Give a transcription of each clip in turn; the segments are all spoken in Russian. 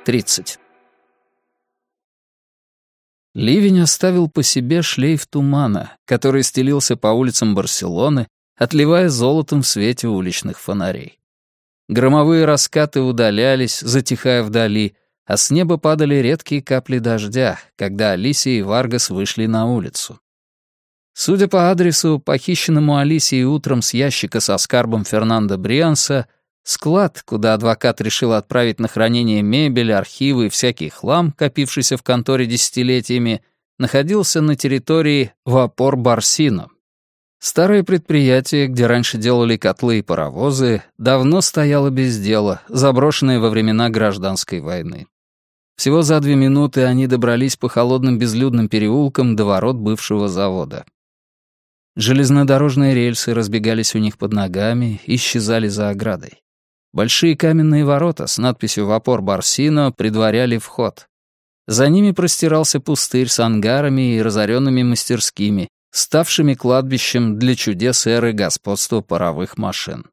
30. Ливень оставил по себе шлейф тумана, который стелился по улицам Барселоны, отливая золотом в свете уличных фонарей. Громовые раскаты удалялись, затихая вдали, а с неба падали редкие капли дождя, когда Алисия и Варгас вышли на улицу. Судя по адресу, похищенному Алисией утром с ящика со скарбом Фернандо Брианса, склад, куда адвокат решил отправить на хранение мебель, архивы и всякий хлам, копившийся в конторе десятилетиями, находился на территории Вапор-Барсино. Старое предприятие, где раньше делали котлы и паровозы, давно стояло без дела, заброшенное во времена гражданской войны. Всего за 2 минуты они добрались по холодным безлюдным переулкам до ворот бывшего завода. Железнодорожные рельсы разбегались у них под ногами, исчезали за оградой. Большие каменные ворота с надписью «Вапор Барсино» предваряли вход. За ними простирался пустырь с ангарами и разоренными мастерскими, ставшими кладбищем для чудес эры господства паровых машин.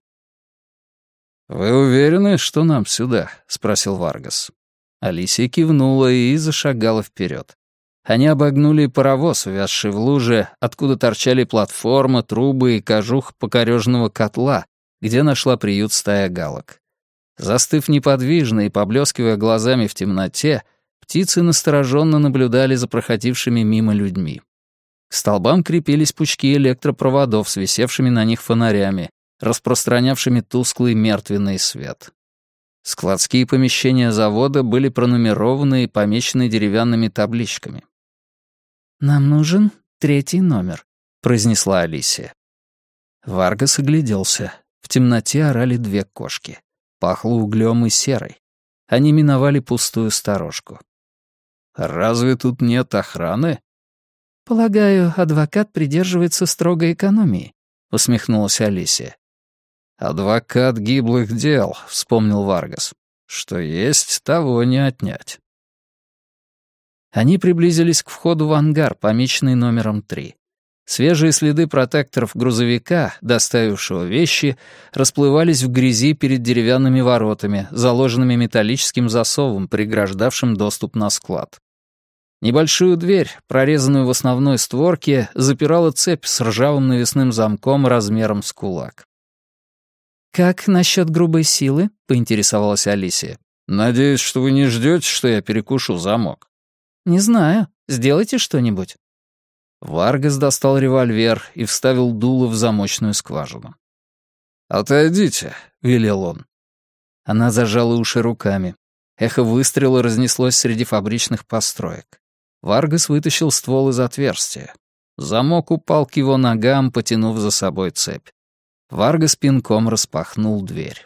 «Вы уверены, что нам сюда?» — спросил Варгас. Алисия кивнула и зашагала вперед. Они обогнули паровоз, увязший в луже, откуда торчали платформа, трубы и кожух покореженного котла, где нашла приют стая галок. Застыв неподвижно и поблескивая глазами в темноте, птицы настороженно наблюдали за проходившими мимо людьми. К столбам крепились пучки электропроводов с висевшими на них фонарями, распространявшими тусклый мертвенный свет. Складские помещения завода были пронумерованы и помечены деревянными табличками. «Нам нужен 3-й номер», — произнесла Алисия. Варгас огляделся. В темноте орали 2 кошки. Пахло углем и серой. Они миновали пустую сторожку. «Разве тут нет охраны?» «Полагаю, адвокат придерживается строгой экономии», — усмехнулась Алисия. «Адвокат гиблых дел», — вспомнил Варгас. «Что есть, того не отнять». Они приблизились к входу в ангар, помеченный номером 3. Свежие следы протекторов грузовика, доставившего вещи, расплывались в грязи перед деревянными воротами, заложенными металлическим засовом, преграждавшим доступ на склад. Небольшую дверь, прорезанную в основной створке, запирала цепь с ржавым навесным замком размером с кулак. «Как насчет грубой силы?» — поинтересовалась Алисия. «Надеюсь, что вы не ждете, что я перекушу замок». «Не знаю. Сделайте что-нибудь». Варгас достал револьвер и вставил дуло в замочную скважину. «Отойдите», — велел он. Она зажала уши руками. Эхо выстрела разнеслось среди фабричных построек. Варгас вытащил ствол из отверстия. Замок упал к его ногам, потянув за собой цепь. Варгас пинком распахнул дверь.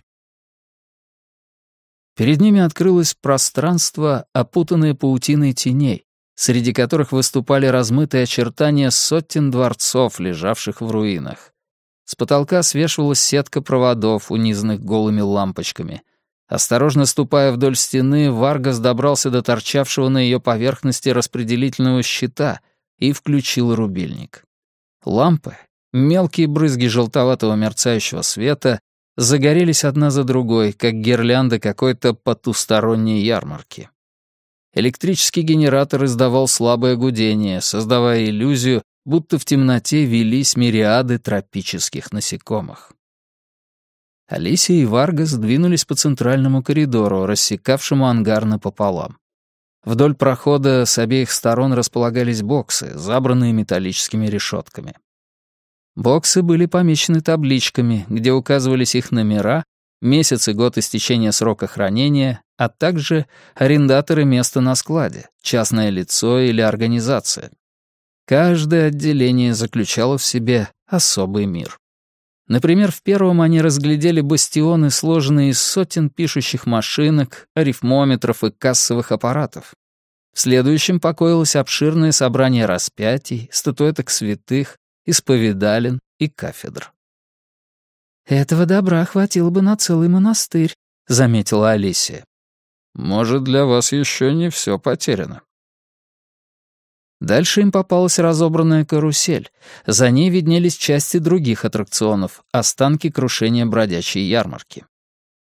Перед ними открылось пространство, опутанное паутиной теней, среди которых выступали размытые очертания сотен дворцов, лежавших в руинах. С потолка свешивалась сетка проводов, унизанных голыми лампочками. Осторожно ступая вдоль стены, Варгас добрался до торчавшего на ее поверхности распределительного щита и включил рубильник. Лампы, мелкие брызги желтоватого мерцающего света, загорелись одна за другой, как гирлянда какой-то потусторонней ярмарки. Электрический генератор издавал слабое гудение, создавая иллюзию, будто в темноте велись мириады тропических насекомых. Алисия и Варгас двинулись по центральному коридору, рассекавшему ангар напополам. Вдоль прохода с обеих сторон располагались боксы, забранные металлическими решетками. Боксы были помечены табличками, где указывались их номера, месяц и год истечения срока хранения, а также арендаторы места на складе, частное лицо или организация. Каждое отделение заключало в себе особый мир. Например, в первом они разглядели бастионы, сложенные из сотен пишущих машинок, арифмометров и кассовых аппаратов. В следующем покоилось обширное собрание распятий, статуэток святых, исповедален и кафедр. «Этого добра хватило бы на целый монастырь», — заметила Алисия. «Может, для вас еще не все потеряно». Дальше им попалась разобранная карусель. За ней виднелись части других аттракционов, останки крушения бродячей ярмарки.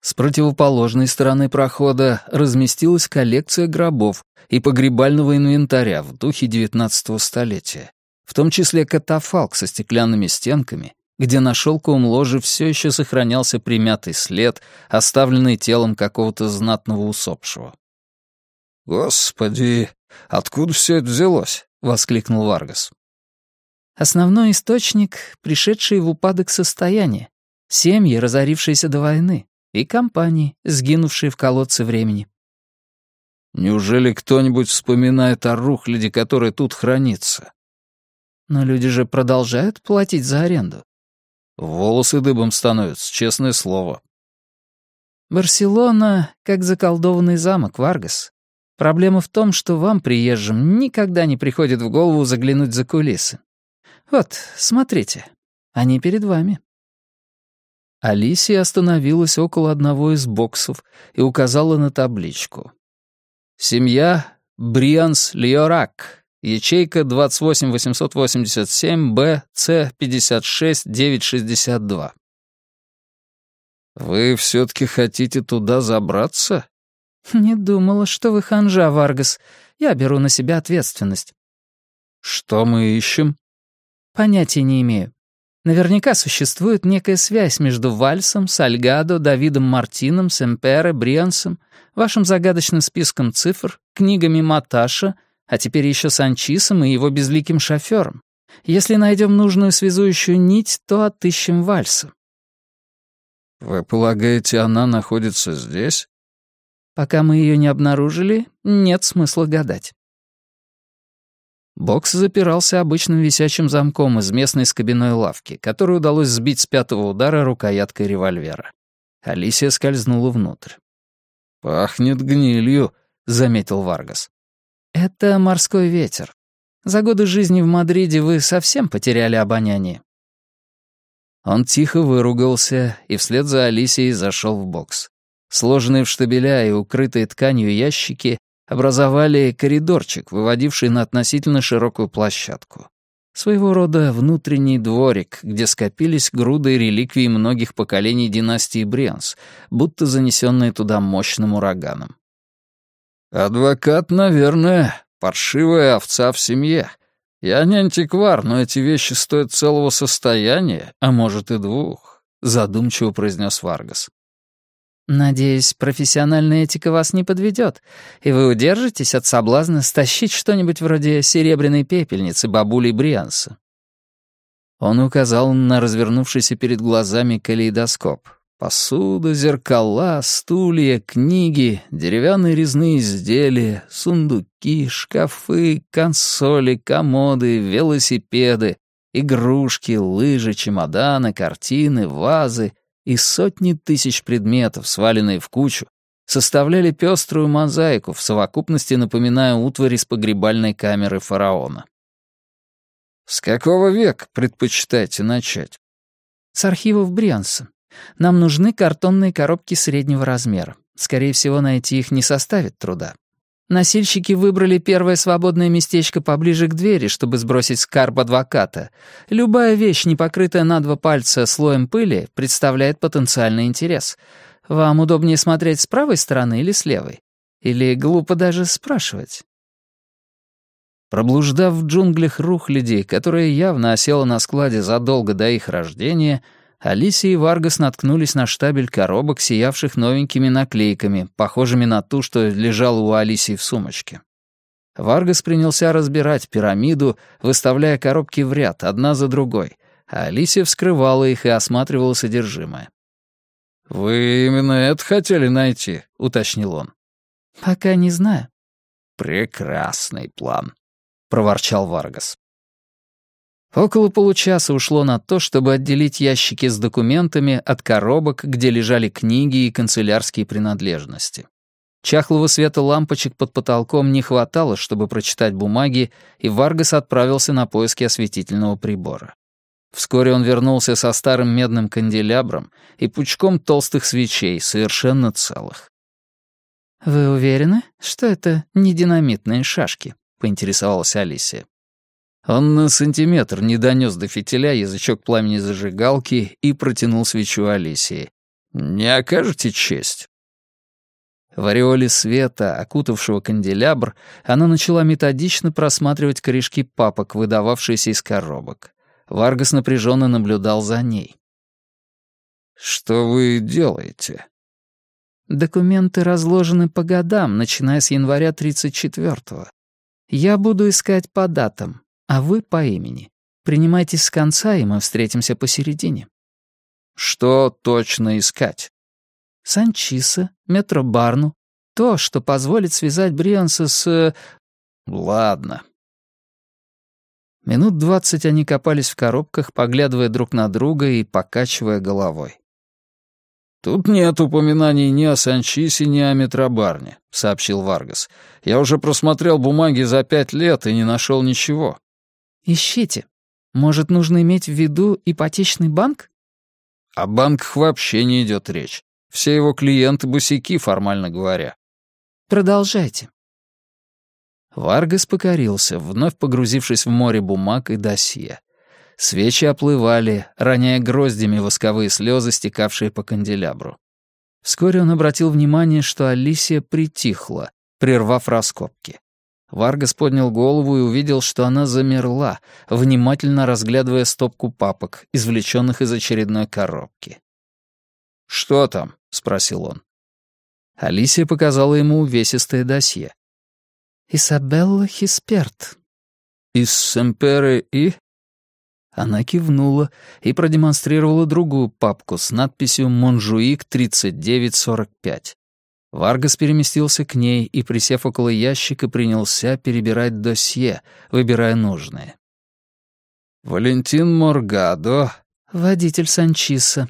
С противоположной стороны прохода разместилась коллекция гробов и погребального инвентаря в духе XIX столетия, в том числе катафалк со стеклянными стенками, где на шелковом ложе все еще сохранялся примятый след, оставленный телом какого-то знатного усопшего. «Господи, откуда все это взялось?» — воскликнул Варгас. Основной источник — пришедшие в упадок состояния, семьи, разорившиеся до войны, и компании, сгинувшие в колодце времени. Неужели кто-нибудь вспоминает о рухляде, которая тут хранится? Но люди же продолжают платить за аренду. Волосы дыбом становятся, честное слово. Барселона — как заколдованный замок, Варгас. Проблема в том, что вам, приезжим, никогда не приходит в голову заглянуть за кулисы. Вот, смотрите, они перед вами. Алисия остановилась около одного из боксов и указала на табличку. Семья Брианс-Лиорак, ячейка 28887-Б, С-56-962. «Вы все-таки хотите туда забраться?» «Не думала, что вы ханжа, Варгас. Я беру на себя ответственность». «Что мы ищем?» «Понятия не имею. Наверняка существует некая связь между Вальсом, Сальгадо, Давидом Мартином, Семпере, Бриансом, вашим загадочным списком цифр, книгами Маташа, а теперь еще Санчисом и его безликим шофером. Если найдем нужную связующую нить, то отыщем Вальса». «Вы полагаете, она находится здесь?» «Пока мы ее не обнаружили, нет смысла гадать». Бокс запирался обычным висячим замком из местной скобяной лавки, который удалось сбить с 5-го удара рукояткой револьвера. Алисия скользнула внутрь. «Пахнет гнилью», — заметил Варгас. «Это морской ветер. За годы жизни в Мадриде вы совсем потеряли обоняние». Он тихо выругался и вслед за Алисией зашел в бокс. Сложенные в штабеля и укрытые тканью ящики образовали коридорчик, выводивший на относительно широкую площадку. Своего рода внутренний дворик, где скопились груды реликвий многих поколений династии Брианс, будто занесенные туда мощным ураганом. «Адвокат, наверное, паршивая овца в семье. Я не антиквар, но эти вещи стоят целого состояния, а может и 2», — задумчиво произнес Варгас. «Надеюсь, профессиональная этика вас не подведет, и вы удержитесь от соблазна стащить что-нибудь вроде серебряной пепельницы бабули Брианса». Он указал на развернувшийся перед глазами калейдоскоп. Посуда, зеркала, стулья, книги, деревянные резные изделия, сундуки, шкафы, консоли, комоды, велосипеды, игрушки, лыжи, чемоданы, картины, вазы — и сотни тысяч предметов, сваленные в кучу, составляли пеструю мозаику, в совокупности напоминая утварь из погребальной камеры фараона. «С какого века предпочитаете начать?» «С архивов Брианса. Нам нужны картонные коробки среднего размера. Скорее всего, найти их не составит труда. Носильщики выбрали первое свободное местечко поближе к двери, чтобы сбросить скарб адвоката. Любая вещь, не покрытая на 2 пальца слоем пыли, представляет потенциальный интерес. Вам удобнее смотреть с правой стороны или с левой? Или глупо даже спрашивать?» Проблуждав в джунглях рухляди, которая явно осела на складе задолго до их рождения, Алисия и Варгас наткнулись на штабель коробок, сиявших новенькими наклейками, похожими на ту, что лежала у Алисии в сумочке. Варгас принялся разбирать пирамиду, выставляя коробки в ряд, одна за другой, а Алисия вскрывала их и осматривала содержимое. «Вы именно это хотели найти?» — уточнил он. «Пока не знаю». «Прекрасный план», — проворчал Варгас. Около получаса ушло на то, чтобы отделить ящики с документами от коробок, где лежали книги и канцелярские принадлежности. Чахлого света лампочек под потолком не хватало, чтобы прочитать бумаги, и Варгас отправился на поиски осветительного прибора. Вскоре он вернулся со старым медным канделябром и пучком толстых свечей, совершенно целых. «Вы уверены, что это не динамитные шашки?» — поинтересовалась Алисия. Он на сантиметр не донес до фитиля язычок пламени зажигалки и протянул свечу Алисии. Не окажете честь?» В ореоле света, окутавшего канделябр, она начала методично просматривать корешки папок, выдававшиеся из коробок. Варгас напряженно наблюдал за ней. «Что вы делаете?» «Документы разложены по годам, начиная с января 34-го. Я буду искать по датам, а вы по имени. Принимайтесь с конца, и мы встретимся посередине». «Что точно искать?» Санчиса, Метробарну. То, что позволит связать Брианса с... «Ладно». Минут 20 они копались в коробках, поглядывая друг на друга и покачивая головой. «Тут нет упоминаний ни о Санчисе, ни о Метробарне», — сообщил Варгас. «Я уже просмотрел бумаги за 5 лет и не нашел ничего». «Ищите. Может, нужно иметь в виду ипотечный банк?» «О банках вообще не идет речь. Все его клиенты босяки, формально говоря». «Продолжайте». Варгас покорился, вновь погрузившись в море бумаг и досье. Свечи оплывали, роняя гроздями восковые слезы, стекавшие по канделябру. Вскоре он обратил внимание, что Алисия притихла, прервав раскопки. Варгас поднял голову и увидел, что она замерла, внимательно разглядывая стопку папок, извлеченных из очередной коробки. «Что там?» — спросил он. Алисия показала ему увесистое досье. «Исабелла Хисперт». «Из Семпере и...» Она кивнула и продемонстрировала другую папку с надписью «Монжуик 3945». Варгас переместился к ней и, присев около ящика, принялся перебирать досье, выбирая нужные. «Валентин Моргадо». «Водитель Санчиса».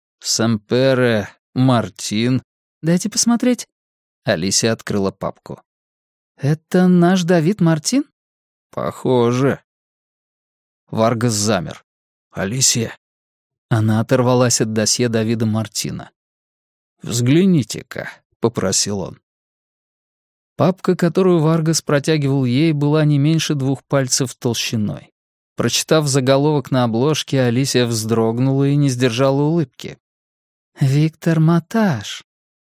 «Семпере Мартин». «Дайте посмотреть». Алисия открыла папку. «Это наш Давид Мартин?» «Похоже». Варгас замер. «Алисия». Она оторвалась от досье Давида Мартина. «Взгляните-ка», — попросил он. Папка, которую Варгас протягивал ей, была не меньше 2 пальцев толщиной. Прочитав заголовок на обложке, Алисия вздрогнула и не сдержала улыбки. «Виктор Маташ».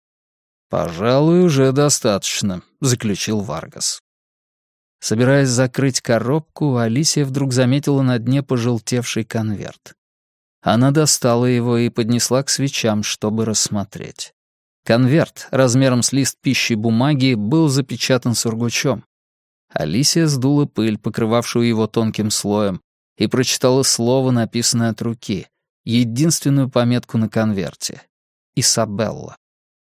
«Пожалуй, уже достаточно», — заключил Варгас. Собираясь закрыть коробку, Алисия вдруг заметила на дне пожелтевший конверт. Она достала его и поднесла к свечам, чтобы рассмотреть. Конверт, размером с лист пищи бумаги, был запечатан сургучом. Алисия сдула пыль, покрывавшую его тонким слоем, и прочитала слово, написанное от руки, единственную пометку на конверте — «Исабелла».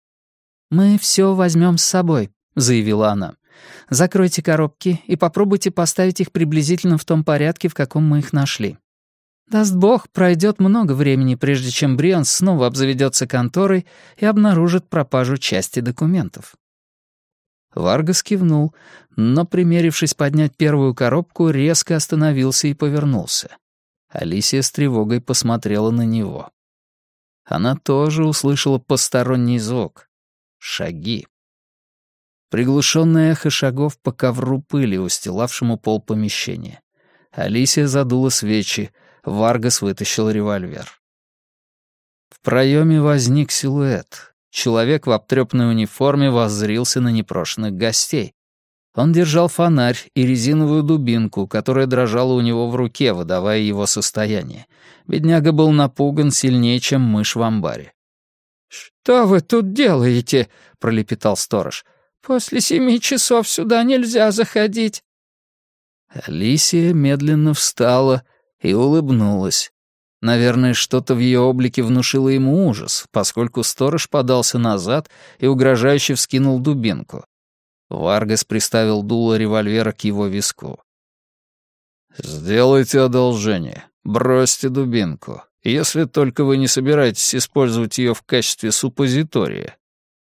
«Мы все возьмем с собой», — заявила она. «Закройте коробки и попробуйте поставить их приблизительно в том порядке, в каком мы их нашли. Даст бог, пройдет много времени, прежде чем Брианс снова обзаведется конторой и обнаружит пропажу части документов». Варгас кивнул, но, примерившись поднять первую коробку, резко остановился и повернулся. Алисия с тревогой посмотрела на него. Она тоже услышала посторонний звук. Шаги. Приглушенное эхо шагов по ковру пыли, устилавшему пол помещения. Алисия задула свечи, Варгас вытащил револьвер. В проеме возник силуэт. Человек в обтрепанной униформе воззрился на непрошенных гостей. Он держал фонарь и резиновую дубинку, которая дрожала у него в руке, выдавая его состояние. Бедняга был напуган сильнее, чем мышь в амбаре. «Что вы тут делаете?» — пролепетал сторож. «После 7 часов сюда нельзя заходить». Алисия медленно встала и улыбнулась. Наверное, что-то в ее облике внушило ему ужас, поскольку сторож подался назад и угрожающе вскинул дубинку. Варгас приставил дуло револьвера к его виску. «Сделайте одолжение. Бросьте дубинку, если только вы не собираетесь использовать ее в качестве суппозитория».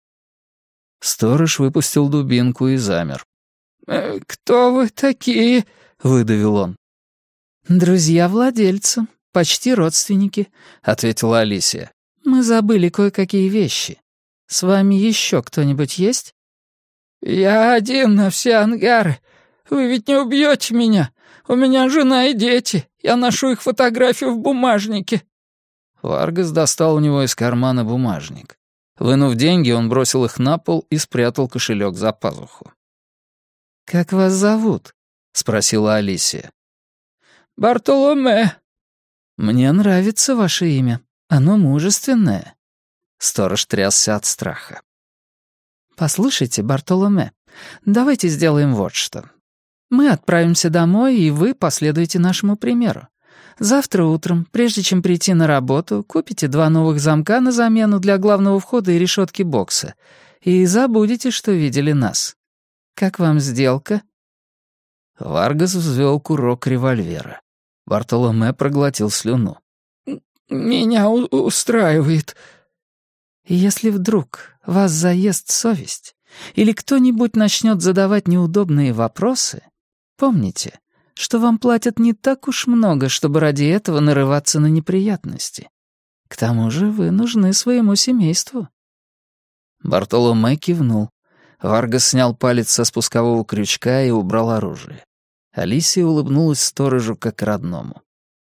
Сторож выпустил дубинку и замер. «Кто вы такие?» — выдавил он. «Друзья владельца, почти родственники», — ответила Алисия. «Мы забыли кое-какие вещи. С вами еще кто-нибудь есть?» «Я один на все ангары. Вы ведь не убьете меня. У меня жена и дети. Я ношу их фотографию в бумажнике». Варгас достал у него из кармана бумажник. Вынув деньги, он бросил их на пол и спрятал кошелек за пазуху. «Как вас зовут?» — спросила Алисия. «Бартоломе». «Мне нравится ваше имя. Оно мужественное». Сторож трясся от страха. «Послушайте, Бартоломе, давайте сделаем вот что. Мы отправимся домой, и вы последуете нашему примеру. Завтра утром, прежде чем прийти на работу, купите 2 новых замка на замену для главного входа и решетки бокса, и забудете, что видели нас. Как вам сделка?» Варгас взвел курок револьвера. Бартоломе проглотил слюну. «Меня устраивает». «Если вдруг вас заест совесть, или кто-нибудь начнет задавать неудобные вопросы, помните, что вам платят не так уж много, чтобы ради этого нарываться на неприятности. К тому же вы нужны своему семейству». Бартоломе кивнул. Варгас снял палец со спускового крючка и убрал оружие. Алисия улыбнулась сторожу как родному.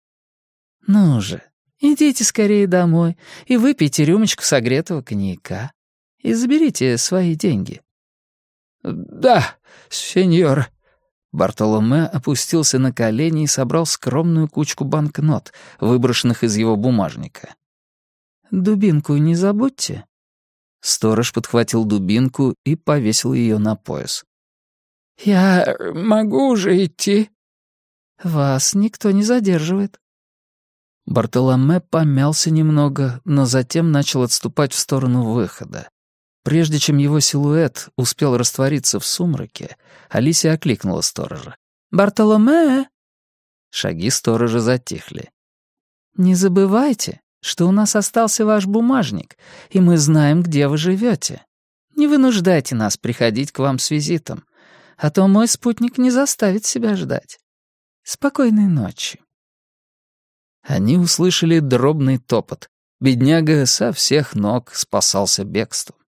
«Ну же, идите скорее домой и выпейте рюмочку согретого коньяка. И заберите свои деньги». «Да, сеньор». Бартоломе опустился на колени и собрал скромную кучку банкнот, выброшенных из его бумажника. «Дубинку не забудьте». Сторож подхватил дубинку и повесил ее на пояс. «Я могу уже идти?» «Вас никто не задерживает». Бартоломе помялся немного, но затем начал отступать в сторону выхода. Прежде чем его силуэт успел раствориться в сумраке, Алисия окликнула сторожа. «Бартоломе!» Шаги сторожа затихли. «Не забывайте, что у нас остался ваш бумажник, и мы знаем, где вы живете. Не вынуждайте нас приходить к вам с визитом, а то мой спутник не заставит себя ждать. Спокойной ночи». Они услышали дробный топот. Бедняга со всех ног спасался бегством.